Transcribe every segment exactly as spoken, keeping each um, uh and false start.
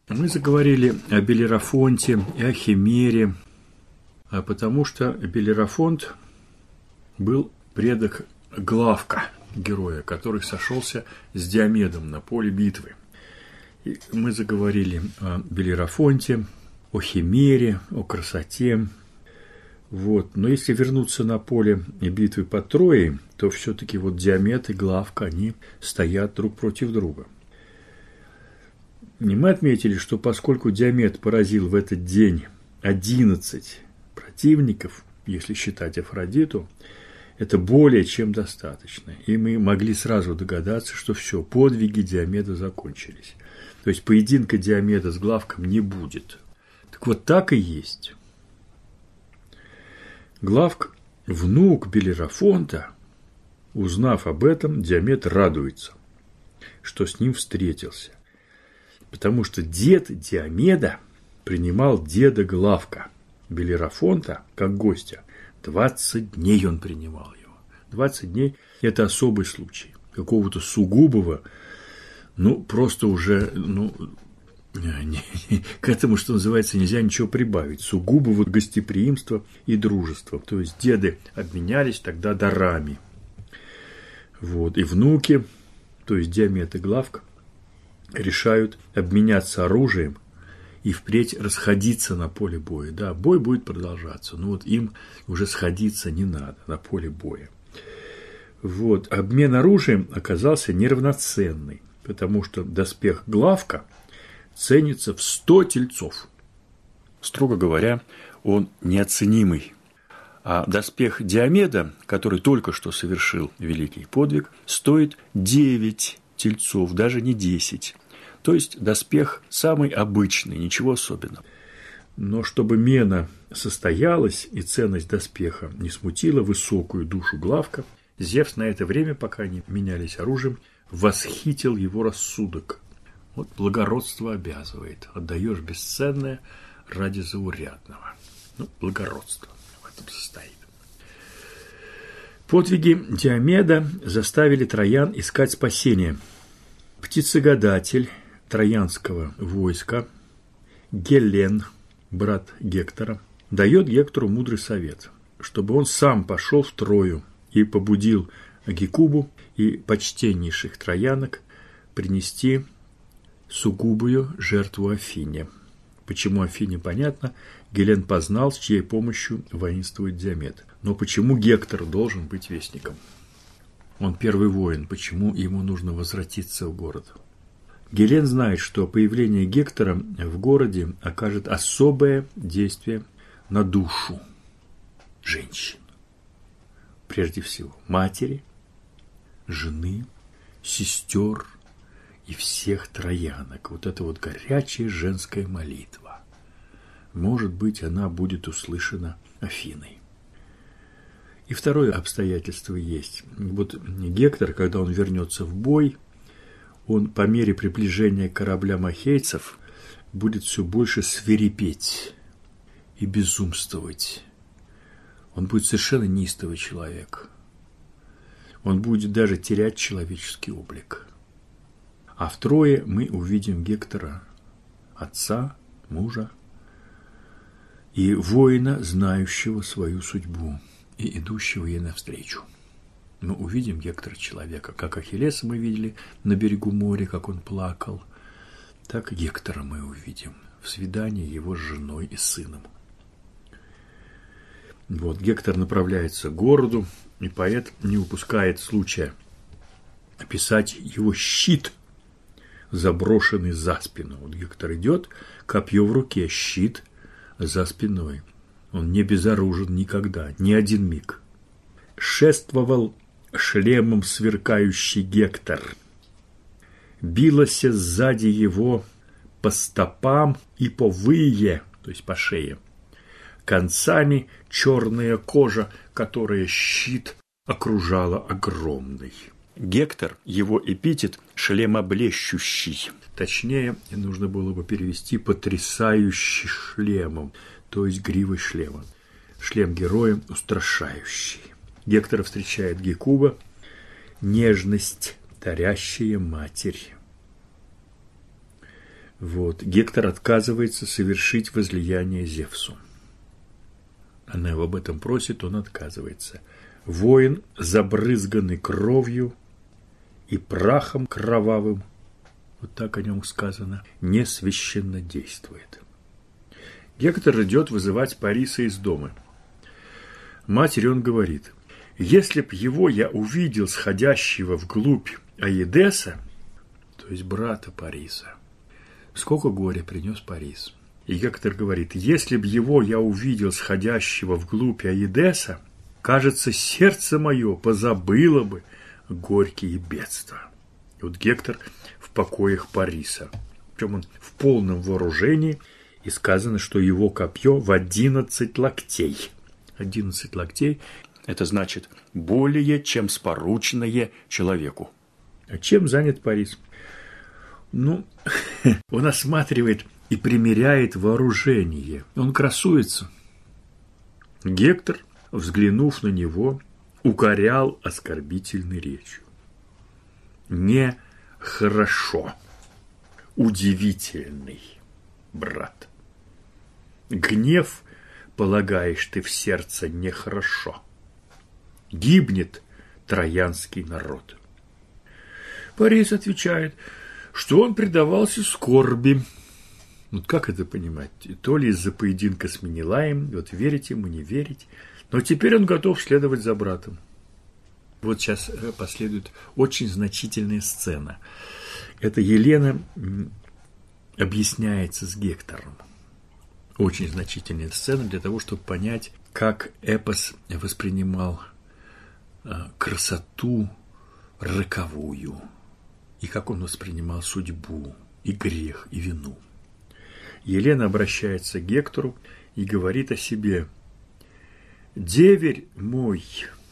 Мы заговорили о Белерафонте и о Химере, потому что Белерафонт был предок Главка, героя, который сошелся с Диомедом на поле битвы. И мы заговорили о Белерафонте, о Химере, о красоте. Вот. Но если вернуться на поле битвы под Троей, то все-таки вот Диомед и Главка, они стоят друг против друга. И мы отметили, что поскольку Диомед поразил в этот день одиннадцать противников, если считать Афродиту, это более чем достаточно. И мы могли сразу догадаться, что все, подвиги Диомеда закончились. То есть поединка Диомеда с Главком не будет. Так вот так и есть. Главк, внук Белерафонта, узнав об этом, Диомед радуется, что с ним встретился. Потому что дед Диомеда принимал деда Главка, Белерафонта, как гостя. двадцать дней он принимал его. двадцать дней – это особый случай. Какого-то сугубого, ну, просто уже, ну, не, не, к этому, что называется, нельзя ничего прибавить. Сугубого гостеприимства и дружества. То есть деды обменялись тогда дарами. Вот. И внуки, то есть Диомед и Главк, решают обменяться оружием и впредь расходиться на поле боя. Да, бой будет продолжаться, но вот им уже сходиться не надо на поле боя. Вот. Обмен оружием оказался неравноценный, потому что доспех Главка ценится в сто тельцов. Строго говоря, он неоценимый. А доспех Диомеда, который только что совершил великий подвиг, стоит девять тельцов, даже не десять. То есть доспех самый обычный, ничего особенного. Но чтобы мена состоялась и ценность доспеха не смутила высокую душу Главка, Зевс на это время, пока они менялись оружием, восхитил его рассудок. Вот благородство обязывает. Отдаешь бесценное ради заурядного. Ну, благородство в этом состоит. Подвиги Диомеда заставили троян искать спасение. Птицегадатель троянского войска Гелен, брат Гектора, дает Гектору мудрый совет, чтобы он сам пошел в Трою и побудил Гекубу и почтеннейших троянок принести сугубую жертву Афине. Почему Афине, понятно, Гелен познал, с чьей помощью воинствует Диомед. Но почему Гектор должен быть вестником? Он первый воин, почему ему нужно возвратиться в город? Гелен знает, что появление Гектора в городе окажет особое действие на душу женщин. Прежде всего, матери, жены, сестер и всех троянок. Вот это вот горячая женская молитва. Может быть, она будет услышана Афиной. И второе обстоятельство есть. Вот Гектор, когда он вернется в бой, он по мере приближения корабля махейцев будет все больше свирепеть и безумствовать. Он будет совершенно неистовый человек. Он будет даже терять человеческий облик. А в Трое мы увидим Гектора, отца, мужа и воина, знающего свою судьбу и идущего ей навстречу. Мы увидим Гектора человека, как Ахиллеса мы видели на берегу моря, как он плакал, так Гектора мы увидим в свидании его с женой и сыном. Вот, Гектор направляется к городу, и поэт не упускает случая описать его щит, заброшенный за спину. Вот Гектор идет, копье в руке, щит за спиной. Он не безоружен никогда, ни один миг. Шествовал шлемом сверкающий Гектор. Билося сзади его по стопам и по вые, то есть по шее, концами черная кожа, которая щит окружала огромный. Гектор, его эпитет шлемоблещущий. Точнее, нужно было бы перевести потрясающий шлемом, то есть гривой шлема. Шлем героя устрашающий. Гектора встречает Гекуба, нежность, дарящая матерь. Вот. Гектор отказывается совершить возлияние Зевсу. Она его об этом просит, он отказывается. Воин, забрызганный кровью и прахом кровавым, вот так о нем сказано, не священно действует. Гектор идет вызывать Париса из дома. Матери он говорит: если б его я увидел сходящего вглубь Аидеса, то есть брата Париса, сколько горя принес Парис. И Гектор говорит: если б его я увидел сходящего вглубь Аидеса, кажется, сердце мое позабыло бы горькие бедства. И вот Гектор в покоях Париса. Причем он в полном вооружении, и сказано, что его копье в одиннадцать локтей. Одиннадцать локтей – это значит более, чем спорученное человеку. А чем занят Парис? Ну, он осматривает и примеряет вооружение. Он красуется. Гектор, взглянув на него, укорял оскорбительной речью. Нехорошо, удивительный брат. Гнев, полагаешь ты, в сердце нехорошо. Гибнет троянский народ. Парис отвечает, что он предавался скорби. Вот как это понимать? То ли из-за поединка с Менелаем, вот верить ему, не верить. Но теперь он готов следовать за братом. Вот сейчас последует очень значительная сцена. Это Елена объясняется с Гектором. Очень значительная сцена для того, чтобы понять, как эпос воспринимал красоту роковую, и как он воспринимал судьбу, и грех, и вину. Елена обращается к Гектору и говорит о себе: «Деверь мой,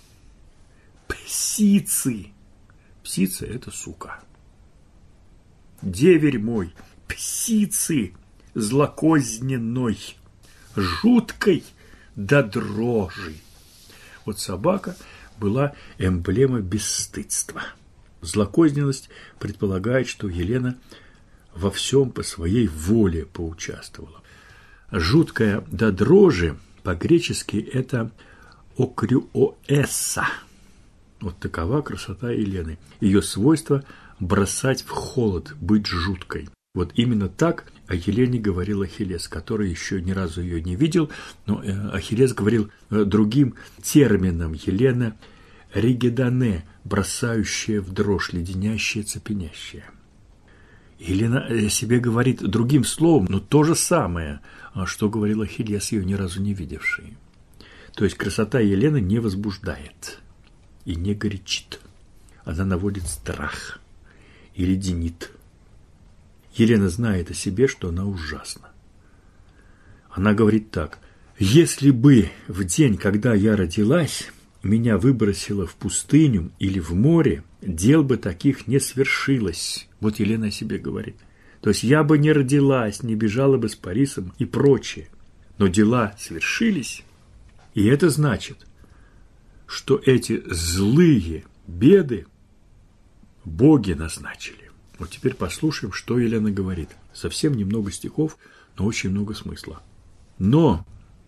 псицы». Псица – это сука. «Деверь мой, псицы злокозненной, жуткой до дрожи». Вот собака была эмблема бесстыдства. Злокозненность предполагает, что Елена во всем по своей воле поучаствовала. Жуткая до дрожи по-гречески это окрюоэсса. Вот такова красота Елены. Ее свойство – бросать в холод, быть жуткой. Вот именно так о Елене говорил Ахиллес, который еще ни разу ее не видел, но Ахиллес говорил другим термином. Елена – ригидане, бросающая в дрожь, леденящая, цепенящая. Елена о себе говорит другим словом, но то же самое, что говорил Ахиллес, ее ни разу не видевший. То есть красота Елены не возбуждает и не горячит. Она наводит страх и леденит. Елена знает о себе, что она ужасна. Она говорит так: «Если бы в день, когда я родилась, меня выбросило в пустыню или в море, дел бы таких не свершилось». Вот Елена о себе говорит. То есть я бы не родилась, не бежала бы с Парисом и прочее. Но дела свершились, и это значит, что эти злые беды боги назначили. Вот теперь послушаем, что Елена говорит. Совсем немного стихов, но очень много смысла. Но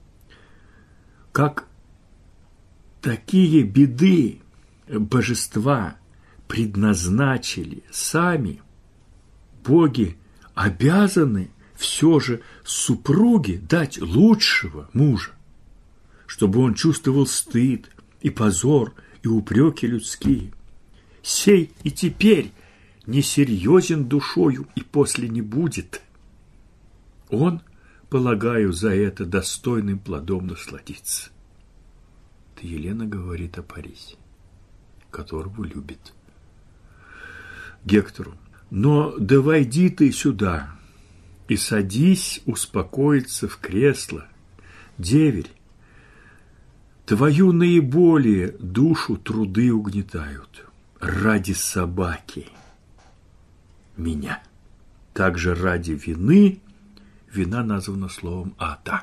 как такие беды божества предназначили сами, боги обязаны все же супруге дать лучшего мужа, чтобы он чувствовал стыд и позор и упреки людские. Сей и теперь несерьезен душою и после не будет. Он, полагаю, за это достойным плодом насладится. Это Елена говорит о Парисе, которого любит. Гектору: но да войди ты сюда и садись успокоиться в кресло. Деверь, твою наиболее душу труды угнетают ради собаки меня. Также ради вины, вина названа словом ата.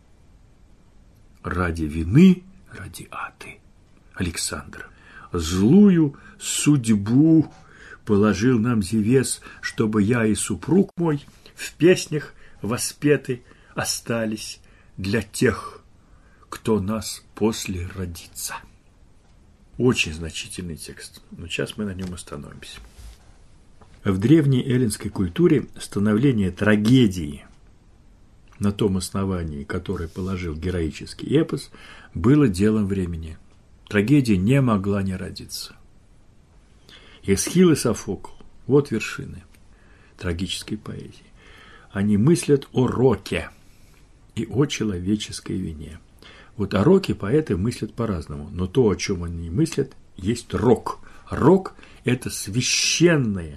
Ради вины, ради аты. Александр, злую судьбу положил нам Зевес, чтобы я и супруг мой в песнях воспеты остались для тех, кто нас после родится. Очень значительный текст, но сейчас мы на нем остановимся. В древней эллинской культуре становление трагедии на том основании, которое положил героический эпос, было делом времени. Трагедия не могла не родиться. Эсхил и Софокл – вот вершины трагической поэзии. Они мыслят о роке и о человеческой вине. Вот о роке поэты мыслят по-разному, но то, о чем они мыслят, есть рок. Рок – это священное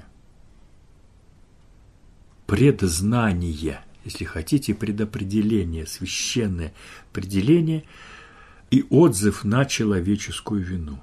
предзнание, если хотите, предопределение, священное определение и отзыв на человеческую вину.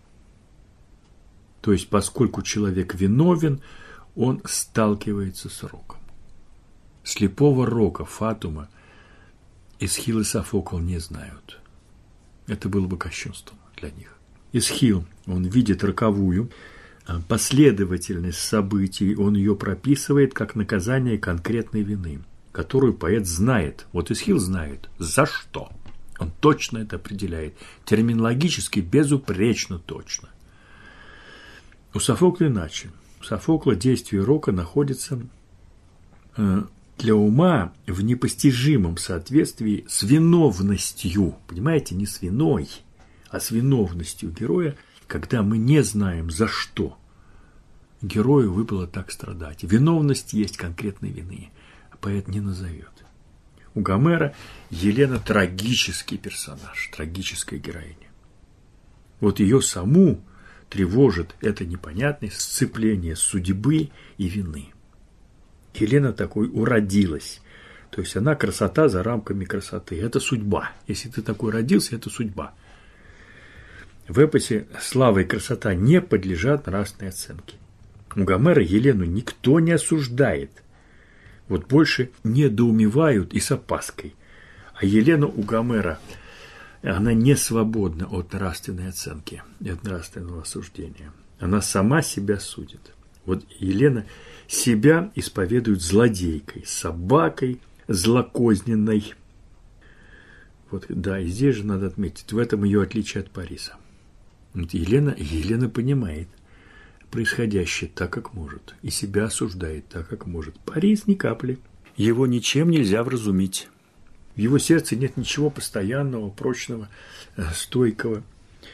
То есть, поскольку человек виновен, он сталкивается с роком. Слепого рока, фатума, Эсхил и Софокл не знают. Это было бы кощунством для них. Эсхил, он видит роковую последовательность событий, он ее прописывает как наказание конкретной вины, которую поэт знает. Вот Эсхил знает, за что. Он точно это определяет. Терминологически безупречно точно. У Софокла иначе. У Софокла действие рока находится для ума в непостижимом соответствии с виновностью. Понимаете, не с виной, а с виновностью героя, когда мы не знаем, за что герою выпало так страдать. Виновность есть конкретной вины, а поэт не назовет. У Гомера Елена трагический персонаж, трагическая героиня. Вот ее саму тревожит это непонятное сцепление судьбы и вины. Елена такой уродилась. То есть она красота за рамками красоты. Это судьба. Если ты такой родился, это судьба. В эпосе слава и красота не подлежат нравственной оценке. У Гомера Елену никто не осуждает. Вот больше недоумевают и с опаской. А Елена у Гомера, она не свободна от нравственной оценки и от нравственного осуждения. Она сама себя судит. Вот Елена себя исповедует злодейкой, собакой злокозненной. Вот, да, и здесь же надо отметить, в этом ее отличие от Париса. Вот Елена, Елена понимает происходящее так, как может, и себя осуждает так, как может. Парис ни капли. Его ничем нельзя вразумить. В его сердце нет ничего постоянного, прочного, стойкого.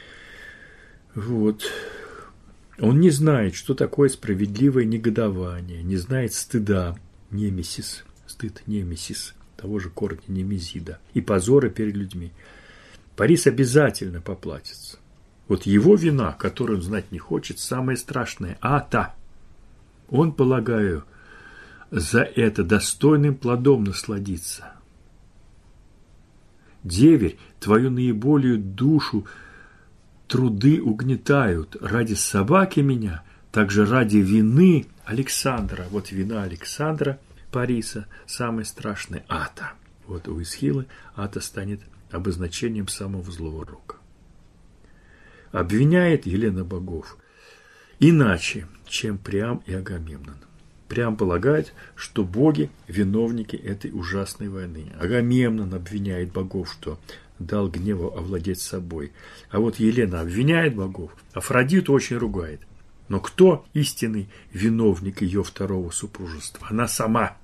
Вот. Он не знает, что такое справедливое негодование, не знает стыда, немесис, стыд, немесис, того же корня немезида, и позора перед людьми. Парис обязательно поплатится. Вот его вина, которую он знать не хочет, самое страшное, а та. Он, полагаю, за это достойным плодом насладится. Деверь, твою наиболее душу труды угнетают. Ради собаки меня, также ради вины Александра. Вот вина Александра Париса самая страшная ата. Вот у Эсхила ата станет обозначением самого злого рока. Обвиняет Елена богов иначе, чем Приам и Агамемнон. Приам полагает, что боги виновники этой ужасной войны. Агамемнон обвиняет богов, что дал гневу овладеть собой. А вот Елена обвиняет богов, Афродиту очень ругает. Но кто истинный виновник ее второго супружества? Она сама.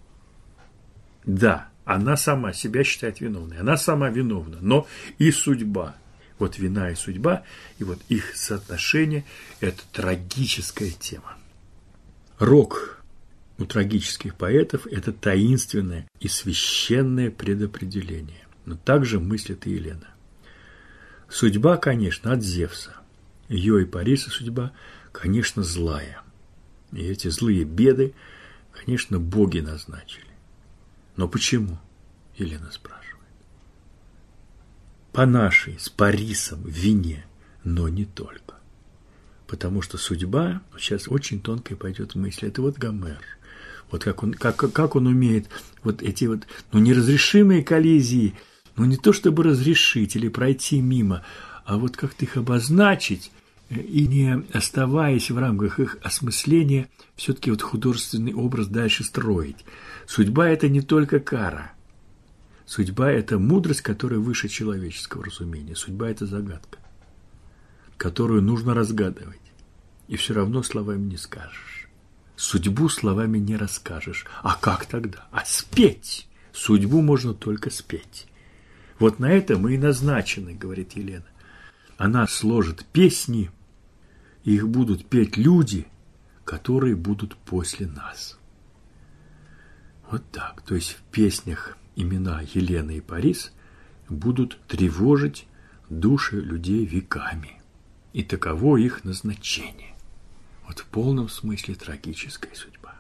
Да, она сама себя считает виновной. Она сама виновна, но и судьба. Вот вина и судьба, и вот их соотношение – это трагическая тема. Рок у трагических поэтов – это таинственное и священное предопределение. Но также мыслит и Елена. Судьба, конечно, от Зевса. Ее и Париса судьба, конечно, злая. И эти злые беды, конечно, боги назначили. Но почему? Елена спрашивает. По нашей, с Парисом, вине, но не только. Потому что судьба, сейчас очень тонкая пойдет мысль, это вот Гомер. Вот как он, как, как он умеет вот эти вот, ну, неразрешимые коллизии, ну, не то чтобы разрешить или пройти мимо, а вот как-то их обозначить и не оставаясь в рамках их осмысления, все-таки вот художественный образ дальше строить. Судьба – это не только кара. Судьба – это мудрость, которая выше человеческого разумения. Судьба – это загадка, которую нужно разгадывать. И все равно словами не скажешь. Судьбу словами не расскажешь. А как тогда? А спеть! Судьбу можно только спеть. Вот на это мы и назначены, говорит Елена. Она сложит песни, и их будут петь люди, которые будут после нас. Вот так. То есть в песнях имена Елены и Парис будут тревожить души людей веками. И таково их назначение. Вот в полном смысле трагическая судьба.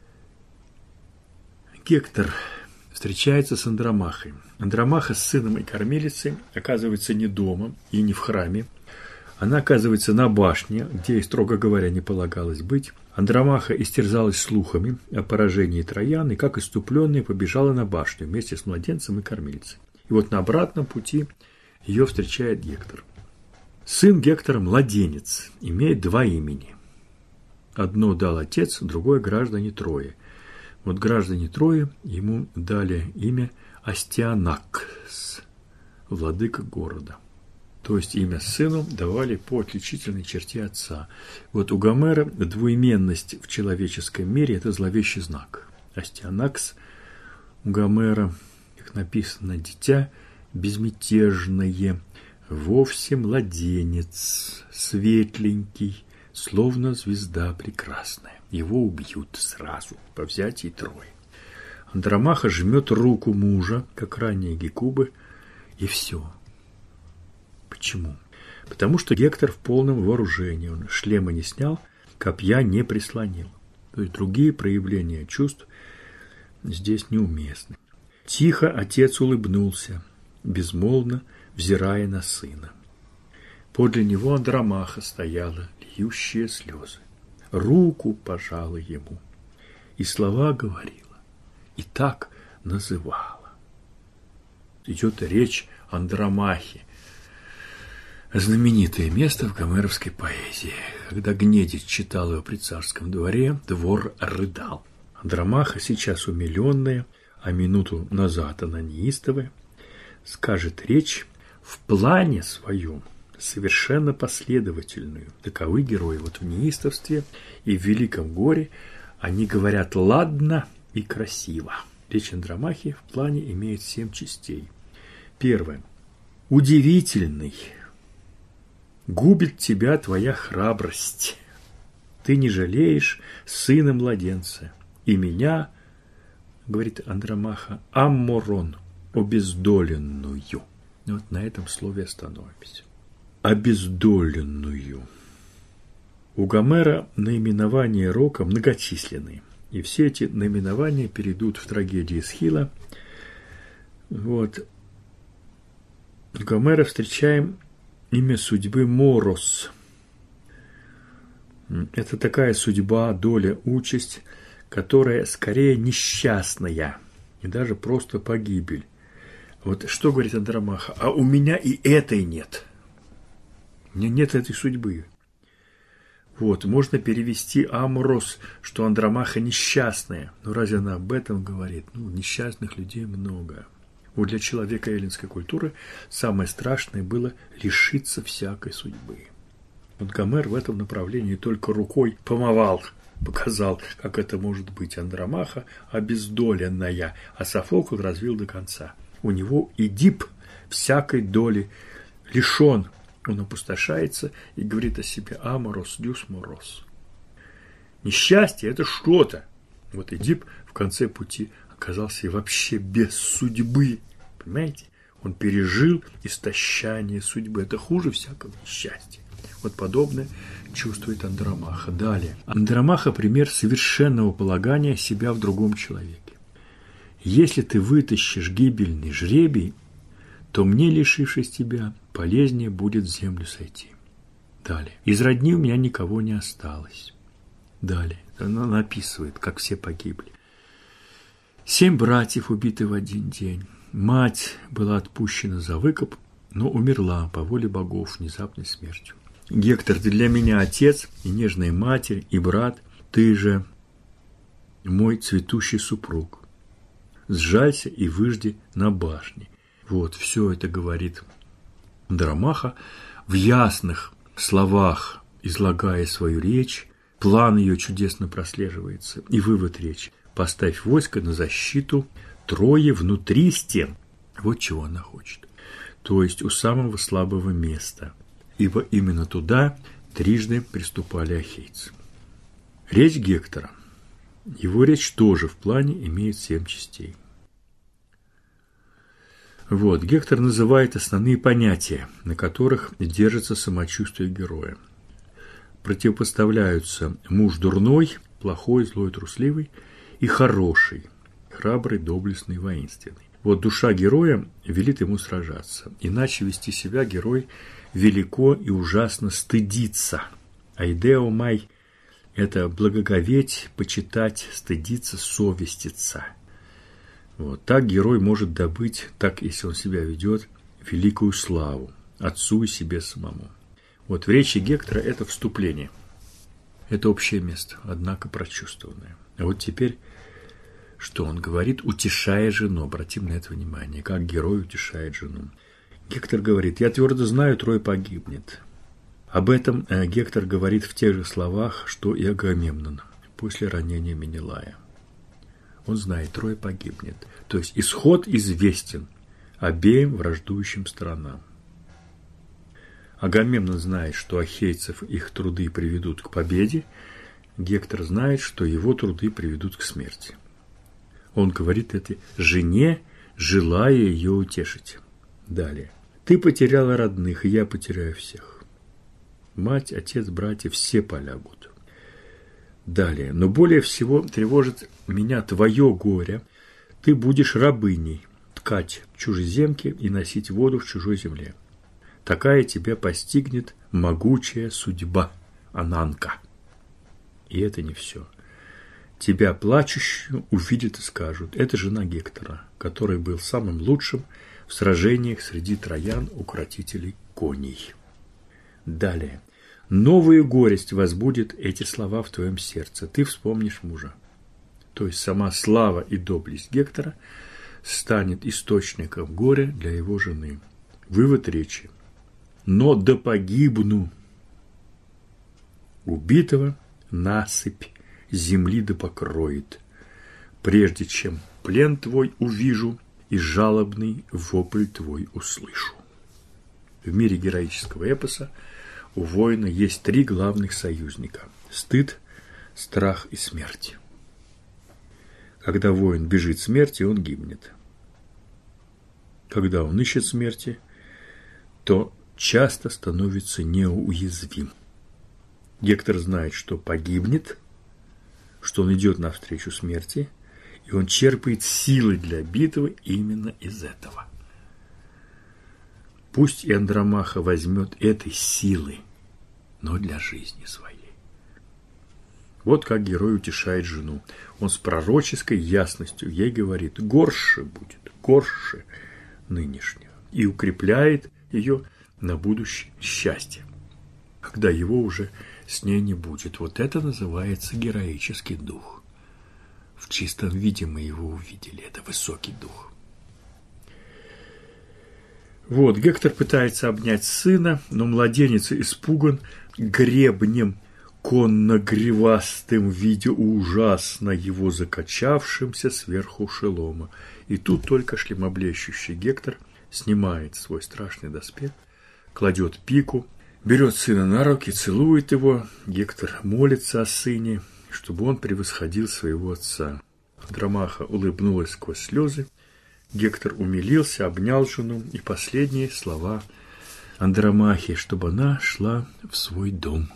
Гектор встречается с Андромахой. Андромаха с сыном и кормилицей оказывается не дома и не в храме. Она оказывается на башне, где, строго говоря, не полагалось быть. Андромаха истерзалась слухами о поражении Троян и, как иступленная, побежала на башню вместе с младенцем и кормилицей. И вот на обратном пути ее встречает Гектор. Сын Гектора – младенец, имеет два имени. Одно дал отец, другое – граждане Трои. Вот граждане Трои ему дали имя Астианакс, владыка города. То есть имя сыну давали по отличительной черте отца. Вот у Гомера двуименность в человеческом мире – это зловещий знак. Астианакс у Гомера, как написано, дитя безмятежное, вовсе младенец, светленький, словно звезда прекрасная. Его убьют сразу по взятии Трои. Андромаха жмет руку мужа, как ранее Гекубы, и все. Почему? Потому что Гектор в полном вооружении. Он шлема не снял, копья не прислонил. То есть другие проявления чувств здесь неуместны. Тихо отец улыбнулся, безмолвно взирая на сына. Подле него Андромаха стояла, льющая слезы. Руку пожала ему, и слова говорила, и так называла. Идет речь Андромахи. Знаменитое место в гомеровской поэзии. Когда Гнедич читал его при царском дворе, двор рыдал. Андромаха сейчас умиленная, а минуту назад она неистовая, скажет речь в плане своем, совершенно последовательную. Таковы герои. Вот в неистовстве и в великом горе они говорят ладно и красиво. Речь Андромахи в плане имеет семь частей. Первое. Удивительный. Губит тебя твоя храбрость. Ты не жалеешь сына младенца. И меня, говорит Андромаха, Амморон, обездоленную. Вот на этом слове остановимся. Обездоленную. У Гомера наименования рока многочисленные. И все эти наименования перейдут в трагедии Эсхила. Вот. У Гомера встречаем имя судьбы Морос. Это такая судьба, доля, участь, которая скорее несчастная и даже просто погибель. Вот что говорит Андромаха? А у меня и этой нет. У меня нет этой судьбы. Вот, можно перевести Аморос, что Андромаха несчастная. Но разве она об этом говорит? Ну, несчастных людей много. Вот для человека эллинской культуры самое страшное было лишиться всякой судьбы. Вот Гомер в этом направлении только рукой помывал, показал, как это может быть. Андромаха обездоленная, а Софокл развил до конца. У него Эдип всякой доли лишен. Он опустошается и говорит о себе «Аморос, дюс морос». Несчастье – это что-то. Вот Эдип в конце пути оказался и вообще без судьбы. Понимаете? Он пережил истощание судьбы. Это хуже всякого несчастья. Вот подобное чувствует Андромаха. Далее. Андромаха – пример совершенного полагания себя в другом человеке. Если ты вытащишь гибельный жребий, то мне, лишившись тебя, полезнее будет в землю сойти. Далее. Из родни у меня никого не осталось. Далее. Она описывает, как все погибли. Семь братьев убиты в один день. Мать была отпущена за выкуп, но умерла по воле богов внезапной смертью. Гектор, ты для меня отец и нежная матерь, и брат, ты же мой цветущий супруг. Сжалься и выжди на башне. Вот, все это говорит Андромаха в ясных словах, излагая свою речь. План ее чудесно прослеживается. И вывод речи. Поставь войско на защиту Трои внутри стен. Вот чего она хочет. То есть у самого слабого места. Ибо именно туда трижды приступали ахейцы. Речь Гектора. Его речь тоже в плане имеет семь частей. Вот, Гектор называет основные понятия, на которых держится самочувствие героя. Противопоставляются муж дурной, плохой, злой, трусливый, и хороший, храбрый, доблестный, воинственный. Вот душа героя велит ему сражаться, иначе вести себя герой велико и ужасно стыдится. Айдео май – это благоговеть, почитать, стыдиться, совеститься. Вот. Так герой может добыть, так если он себя ведет, великую славу отцу и себе самому. Вот в речи Гектора это вступление. Это общее место, однако прочувствованное. А вот теперь, что он говорит, утешая жену. Обратим на это внимание, как герой утешает жену. Гектор говорит: «Я твердо знаю, Трой погибнет». Об этом Гектор говорит в тех же словах, что и Агамемнон после ранения Менелая. Он знает, Трой погибнет. То есть исход известен обеим враждующим сторонам. Агамемнон знает, что ахейцев их труды приведут к победе. Гектор знает, что его труды приведут к смерти. Он говорит это жене, желая ее утешить. Далее. «Ты потеряла родных, и я потеряю всех. Мать, отец, братья, все полягут». Далее. «Но более всего тревожит меня твое горе. Ты будешь рабыней, ткать чужеземки и носить воду в чужой земле. Такая тебя постигнет могучая судьба, Ананка». И это не все. Тебя, плачущую, увидят и скажут: это жена Гектора, который был самым лучшим в сражениях среди троян, укротителей коней. Далее. Новую горесть возбудит эти слова в твоем сердце. Ты вспомнишь мужа. То есть сама слава и доблесть Гектора станет источником горя для его жены. Вывод речи. Но да погибну. Убитого насыпь земли да покроет, прежде чем плен твой увижу и жалобный вопль твой услышу. В мире героического эпоса у воина есть три главных союзника – стыд, страх и смерть. Когда воин бежит смерти, он гибнет. Когда он ищет смерти, то часто становится неуязвим. Гектор знает, что погибнет, что он идет навстречу смерти, и он черпает силы для битвы именно из этого. Пусть и Андромаха возьмет этой силы, но для жизни своей. Вот как герой утешает жену. Он с пророческой ясностью ей говорит: горше будет, горше нынешнего, и укрепляет ее на будущее счастье, когда его уже с ней не будет. Вот это называется героический дух. В чистом виде мы его увидели. Это высокий дух. Вот, Гектор пытается обнять сына, но младенец испуган гребнем конно-гривастым, видя ужасно его закачавшимся сверху шелома. И тут только шлемоблещущий Гектор снимает свой страшный доспех, кладет пику, берет сына на руки, целует его. Гектор молится о сыне, чтобы он превосходил своего отца. Андромаха улыбнулась сквозь слезы. Гектор умилился, обнял жену, и последние слова Андромахи, чтобы она шла в свой дом.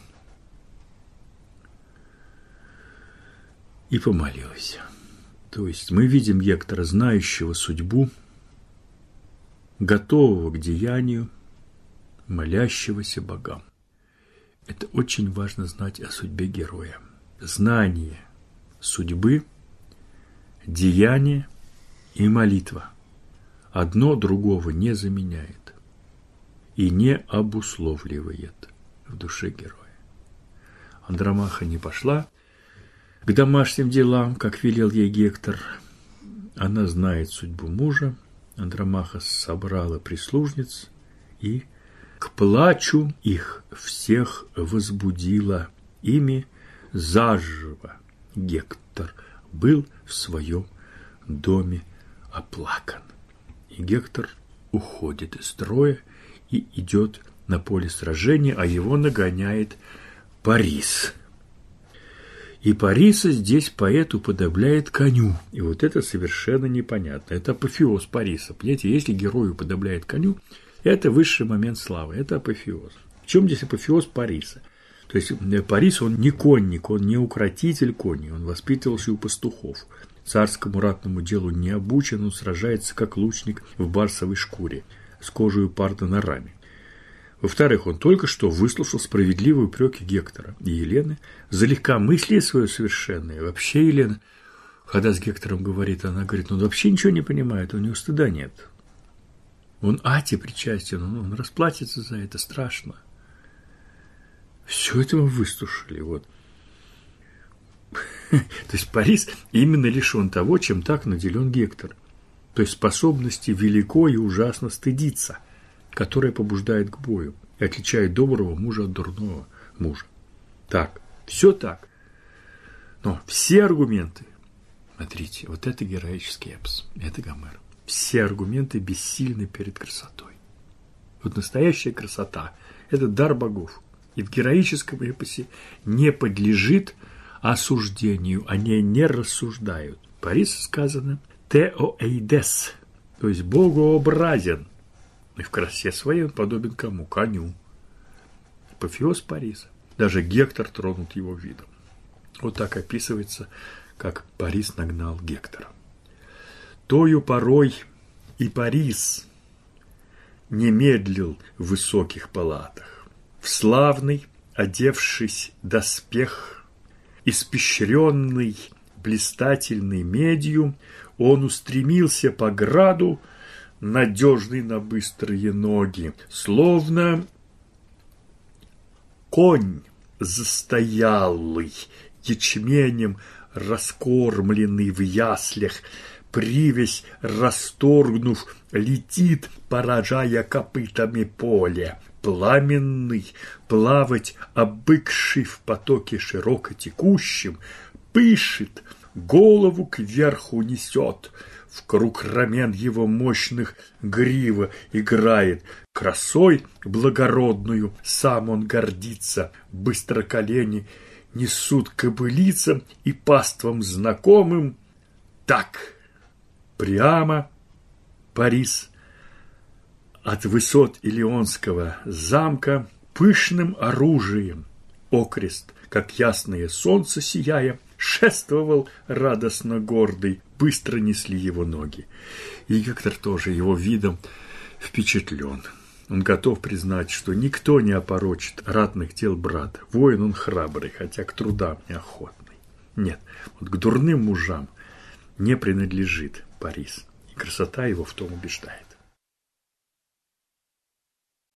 И помолилась. То есть мы видим Гектора, знающего судьбу, готового к деянию, молящегося богам. Это очень важно знать о судьбе героя. Знание судьбы, деяние и молитва одно другого не заменяет и не обусловливает. в душе героя. Андромаха не пошла к домашним делам, как велел ей Гектор. Она знает судьбу мужа. Андромаха собрала прислужниц и к плачу их всех возбудила. Ими заживо Гектор был в своем доме оплакан. И Гектор уходит из строя и идет на поле сражения, а его нагоняет Парис. И Париса здесь поэт уподобляет коню. И вот это совершенно непонятно. Это апофеоз Париса. Понимаете, если герой уподобляет коню, это высший момент славы, это апофеоз. В чем здесь апофеоз Париса? То есть Парис, он не конник, он не укротитель коней, он воспитывался у пастухов. Царскому ратному делу не обучен, он сражается как лучник в барсовой шкуре, с кожей парда на раме. Во-вторых, он только что выслушал справедливые упреки Гектора и Елены за легкомыслие свое совершенное. Вообще Елена, когда с Гектором говорит, она говорит, ну вообще ничего не понимает, у него стыда нет. Он Ате причастен, он, он расплатится за это, страшно. Все это мы выслушали, вот. То есть Парис именно лишен того, чем так наделен Гектор. То есть способности велико и ужасно стыдиться, которая побуждает к бою и отличает доброго мужа от дурного мужа. Так, все так. Но все аргументы, смотрите, вот это героический эпос, это Гомер. Все аргументы бессильны перед красотой. Вот настоящая красота – это дар богов. И в героическом эпосе не подлежит осуждению, о ней не рассуждают. Парис сказано «теоэйдес», то есть богообразен. И в красе своей он подобен кому? Коню. Апофеоз Париса. Даже Гектор тронут его видом. Вот так описывается, как Парис нагнал Гектора. Тою порой и Парис не медлил в высоких палатах. В славный, одевшись доспех, испещренный блистательной медью, он устремился по граду, надежный на быстрые ноги, словно конь застоялый, ячменем раскормленный в яслях, привязь расторгнув, летит, поражая копытами поле. Пламенный, плавать обыкший в потоке широко текущем, пышет, голову кверху несет, в круг рамен его мощных грива играет, красой благородную сам он гордится, быстро колени несут кобылицам и паствам знакомым. Так, прямо Парис от высот Илионского замка пышным оружием, окрест, как ясное солнце сияя, шествовал радостно гордый, быстро несли его ноги. И Гектор тоже его видом впечатлен. Он готов признать, что никто не опорочит ратных дел брата. Воин он храбрый, хотя к трудам неохотный. Нет, вот к дурным мужам не принадлежит Парис, и красота его в том убеждает.